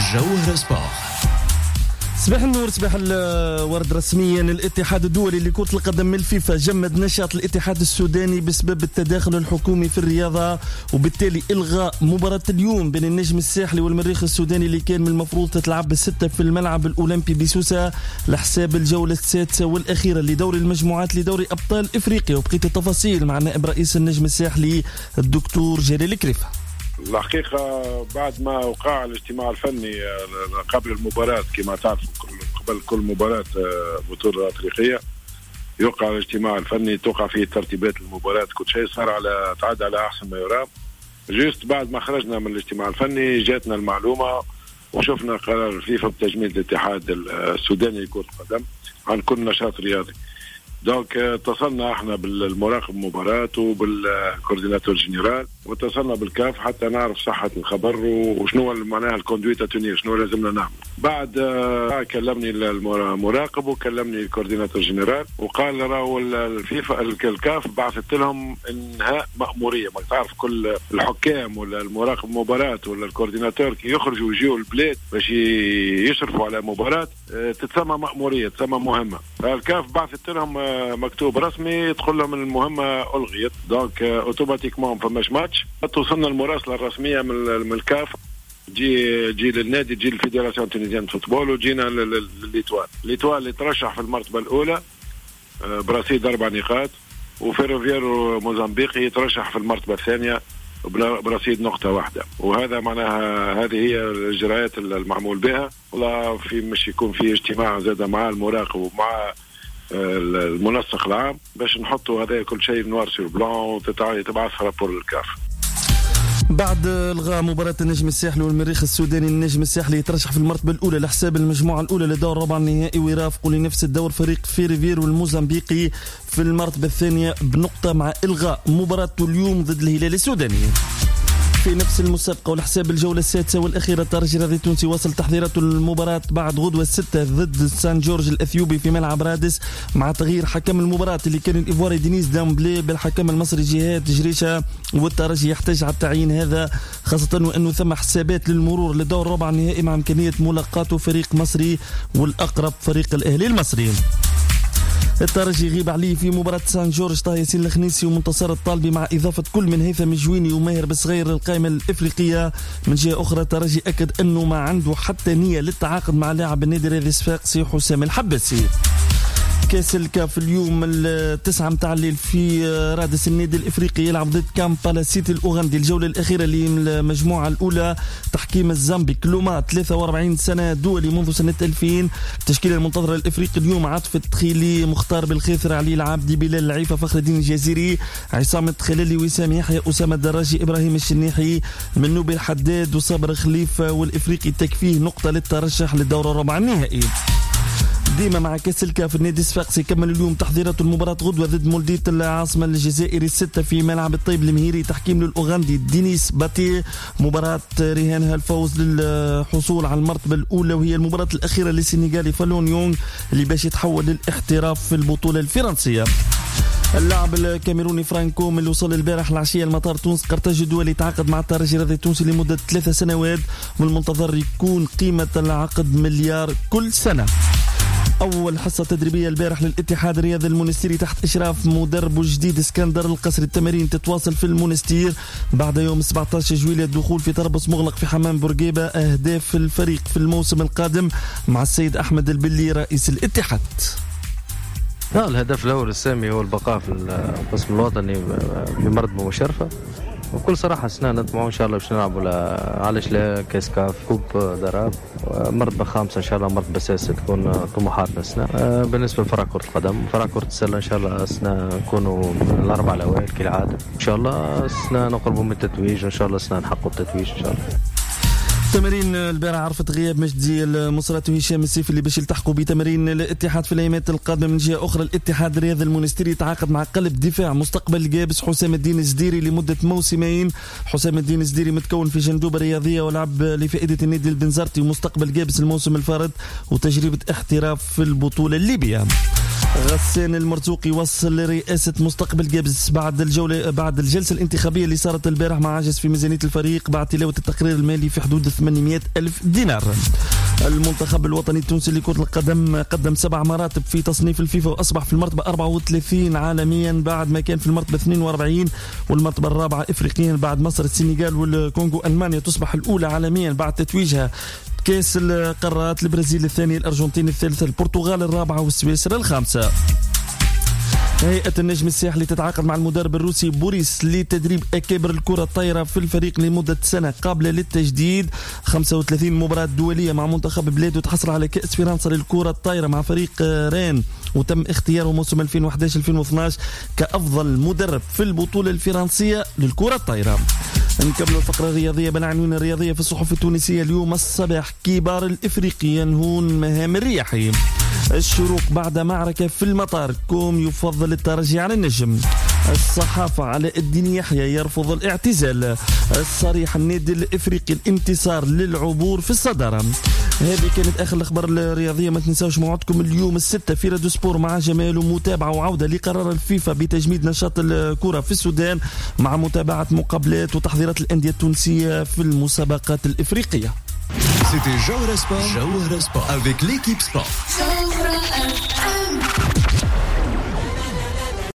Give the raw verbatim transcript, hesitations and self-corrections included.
جوهر سبور. صباح النور، صباح الورد. رسميا الاتحاد الدولي لكرة القدم الفيفا جمد نشاط الاتحاد السوداني بسبب التداخل الحكومي في الرياضة، وبالتالي إلغاء مباراة اليوم بين النجم الساحلي والمريخ السوداني اللي كان من المفروض تتلعب بالستة في الملعب الأولمبي بسوسة لحساب الجولة السادسة والأخيرة لدوري المجموعات لدوري أبطال إفريقيا. وبقية التفاصيل مع نائب رئيس النجم الساحلي الدكتور جلال كريفة. الحقيقة بعد ما وقع الاجتماع الفني قبل المباراة كما تعرف قبل كل مباراة بطولة أفريقية يوقع الاجتماع الفني توقع فيه ترتيبات المباراة، كل شيء صار على تعد على أحسن ما يرام. جيست بعد ما خرجنا من الاجتماع الفني جاتنا المعلومة وشفنا قرار الفيفا بتجميد الاتحاد السوداني لكرة القدم عن كل نشاط رياضي. دونك اتصلنا احنا بالمراقب المباراة وبالكورديناتور جنرال واتصلنا بالكاف حتى نعرف صحة الخبر وشنو معناها الكوندويتا تونير، شنو لازمنا نعمل. بعد آه كلمني المراقب وكلمني الكورديناتور جنرال وقال راهو الفيفا الكاف بعثت لهم انهاء مأمورية. ما تعرف كل الحكام ولا المراقب مباراة ولا الكورديناتور كي يخرجوا ويجيوا البلاد باش يشرفوا على مباراة آه تتسمى مأمورية، تسمى مهمة. فالكاف بعثت لهم آه مكتوب رسمي يدخل لهم المهمة ألغيت. دونك اوتوماتيكمون فماش ماتش. توصلنا المراسلة الرسمية من الكاف جي جي للنادي، جي للفيدراسيون تونيزيان فوتبول، وجينا للإيتوال. الإيتوال اللي ترشح في المرتبة الأولى برصيد أربع نقاط، وفيروفيرو موزمبيقي يترشح في المرتبة الثانية برصيد نقطة واحدة. وهذا معناها هذه هي الإجراءات المعمول بها. والله في مش يكون في اجتماع زاد مع المراقب ومع المنسق العام باش نحطوا هذا كل شيء نوار سور بلان وتتبعث رابور للكاف. بعد الغاء مباراة النجم الساحلي والمريخ السوداني، النجم الساحلي يترشح في المرتبة الأولى لحساب المجموعة الأولى لدور ربع النهائي، ويرافق لنفس الدور فريق فيريفير والموزمبيقي في المرتبة الثانية بنقطة مع إلغاء مباراة اليوم ضد الهلال السوداني. في نفس المسابقة ولحساب الجولة السادسة والأخيرة الترجي الرياضي التونسي وصل تحضيرات المباراة بعد غدوة الستة ضد سان جورج الأثيوبي في ملعب رادس مع تغيير حكم المباراة اللي كان الإيفواري دينيس دامبلي بالحكم المصري جهاد جريشة. والترجي يحتاج على التعيين هذا خاصة وأنه ثم حسابات للمرور لدور ربع النهائي مع إمكانية ملاقاته فريق مصري والأقرب فريق الأهلي المصري. الترجي يغيب عليه في مباراة سان جورج طه ياسين الخنيسي ومنتصر الطالبي مع إضافة كل من هيثم الجويني وماهر بصغير للقائمة الإفريقية. من جهة أخرى الترجي أكد أنه ما عنده حتى نية للتعاقد مع لاعب النادي الرياضي الصفاقسي حسام الحباسي. كاس الكاف اليوم التسعة متاع الليل في رادس النادي الافريقي يلعب ضد كامبالا سيتي الاوغندي الجوله الاخيره للمجموعه الاولى. تحكيم الزامبي كلوما ثلاثة وأربعين سنه دولي منذ سنه ألفين. التشكيله المنتظره الافريقي اليوم عاطف التخيلي، مختار بالخيثر، علي العابدي، بلال العيفه، فخر الدين الجزيري، عصام التخلالي، وسام يحيى، اسامه الدراجي، ابراهيم الشنيحي، منوبي الحداد وصابر خليفه. والافريقي تكفيه نقطه للترشح للدور الربع النهائي. ديما مع كاس الكاف النادي الصفاقسي كمل اليوم تحضيرات المباراة غدوة ضد مولدية العاصمة الجزائري الستة في ملعب الطيب المهيري. تحكيم للأوغندي دينيس باتي. مباراة رهانها الفوز للحصول على المرتبة الأولى، وهي المباراة الأخيرة للسنغالي فالون يونغ اللي باش يتحول للاحتراف في البطولة الفرنسية. اللاعب الكاميروني فرانكوم اللي وصل البارح العشية لمطار تونس قرطاج الدولي تعاقد مع الترجي الرياضي التونسي لمدة ثلاث سنوات، والمنتظر يكون قيمة العقد مليار كل سنة. أول حصة تدريبية البارح للاتحاد الرياضي المونستيري تحت إشراف مدربه الجديد اسكندر القصري. التمارين تتواصل في المونستير بعد يوم سبعة عشر جويلية الدخول في تربص مغلق في حمام بورقيبة. أهداف الفريق في الموسم القادم مع السيد أحمد البلي رئيس الاتحاد. لا، الهدف الأول السامي هو البقاء في القسم الوطني بمرتبة مشرفة، وبكل صراحة سنة نطمعوا إن شاء الله باش نلعبوا علاش لا كاس كاف كوب دراب مرتبة خامسة إن شاء الله، مرتبة سادسة تكون طموحاتنا السنة. بالنسبة لفرع كرة القدم، فرع كرة السلة إن شاء الله السنة نكونوا الأربعة الأوائل كالعادة إن شاء الله. السنة نقربوا من التتويج وإن شاء الله السنة نحققوا التتويج إن شاء الله. تمارين البارح عرفت غياب مجدي المصرات وهشام السيف اللي باش يلتحقوا بتمارين الاتحاد في الايامات القادمه. من جهه اخرى الاتحاد الرياضي المونستيري تعاقد مع قلب دفاع مستقبل الجابس حسام الدين الزديري لمده موسمين. حسام الدين الزديري متكون في جندوبه رياضيه ولعب لفائده النادي البنزرتي ومستقبل جابس الموسم الفارط وتجربه احتراف في البطوله الليبيه. غسان المرزوقي وصل لرئاسة مستقبل جابس بعد الجولة بعد الجلسة الانتخابية اللي صارت البارح مع عجز في ميزانية الفريق بعد تلاوة التقرير المالي في حدود ثمانمائة ألف دينار. المنتخب الوطني التونسي لكرة القدم قدم سبع مراتب في تصنيف الفيفا وأصبح في المرتبة أربعة وثلاثين عالميا بعد ما كان في المرتبة اثنين وأربعين والمرتبة الرابعة إفريقيا بعد مصر السنغال والكونغو. ألمانيا تصبح الأولى عالميا بعد تتويجها كأس القارات. البرازيل الثانية، الأرجنتين الثالثة، البرتغال الرابعة والسويسرا الخامسة. هيئة النجم الساحلي تتعاقد مع المدرب الروسي بوريس لتدريب أكابر الكرة الطايرة في الفريق لمدة سنة قابلة للتجديد. خمسة وثلاثين مباراة دولية مع منتخب بلاده تحصل على كأس فرنسا للكرة الطايرة مع فريق رين، وتم اختياره موسم ألفين وأحد عشر ألفين واثني عشر كأفضل مدرب في البطولة الفرنسية للكرة الطايرة. نكمل الفقرة الرياضية بالعناوين الرياضية في الصحف التونسية اليوم الصباح. كبار الإفريقي ينهون مهام الرياحي. الشروق بعد معركة في المطار، كوم يفضل الترجي على النجم. الصحافة على الدين يحيى يرفض الاعتزال. الصريح النادي الإفريقي الانتصار للعبور في الصدارة. هذه كانت آخر الأخبار الرياضية. ما تنساوش موعدكم اليوم الستة في راديو سبور مع جمال ومتابعة وعودة لقرار الفيفا بتجميد نشاط الكرة في السودان مع متابعة مقابلات وتحضيرات الأندية التونسية في المسابقات الإفريقية. C'était Jawhara Sport, Jawhara Sport avec l'équipe sport.